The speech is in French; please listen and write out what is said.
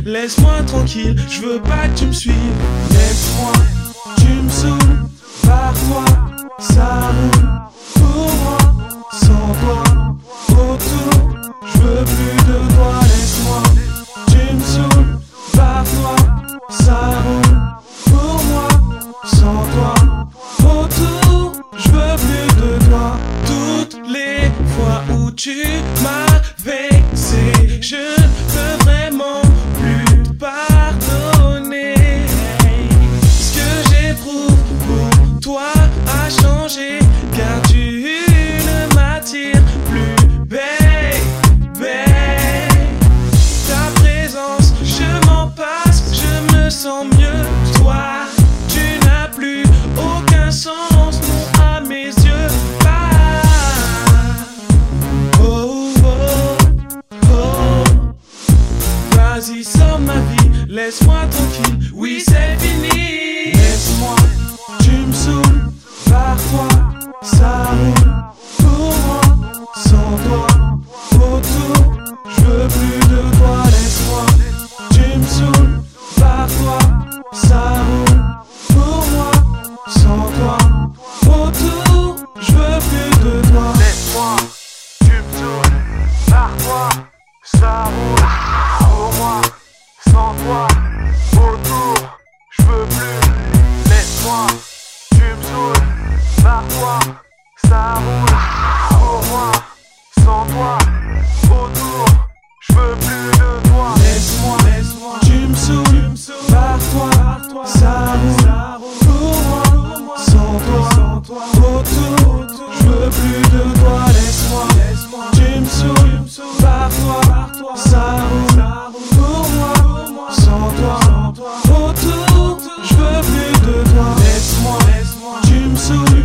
laisse-moi tranquille, je veux pas que tu me suives. Laisse-moi, tu me saoules, par toi, ça roule. Pour moi, sans toi, autour, je veux plus de toi. Laisse-moi, tu me saoules, par toi, ça roule. Pour moi, sans toi, autour, je veux plus de toi. Toutes les fois où tu m'as vexé, je ne peux vraiment plus te pardonner. Ce que j'éprouve pour toi a changé, car tu ne m'attires plus, baby. Ta présence, je m'en passe, je me sens mieux. Toi, tu n'as plus aucun sens, non à mes yeux. Vas-y, sors ma vie, laisse-moi tranquille, oui c'est fini. Laisse-moi, tu me saoules, par toi, ça roule. Pour moi, sans toi, autour, je veux plus de toi. Laisse-moi, tu me saoules, par toi, ça roule. Pour moi, sans toi, autour, je veux plus de toi. Laisse-moi, tu me saoules, par toi, ça roule. Pour moi, sans toi, autour, je veux plus. Laisse-moi, tu me saoules, par toi, ça roule. Pour moi, sans toi, autour, je veux plus de toi. Laisse-moi, tu me saoules, par toi, ça roule. Pour moi, sans toi, autour, je veux plus de toi. Laisse-moi, tu me saoules, par toi, ça roule. Pour moi, sans toi, autour, je veux plus de toi. Laisse-moi, tu me saoules.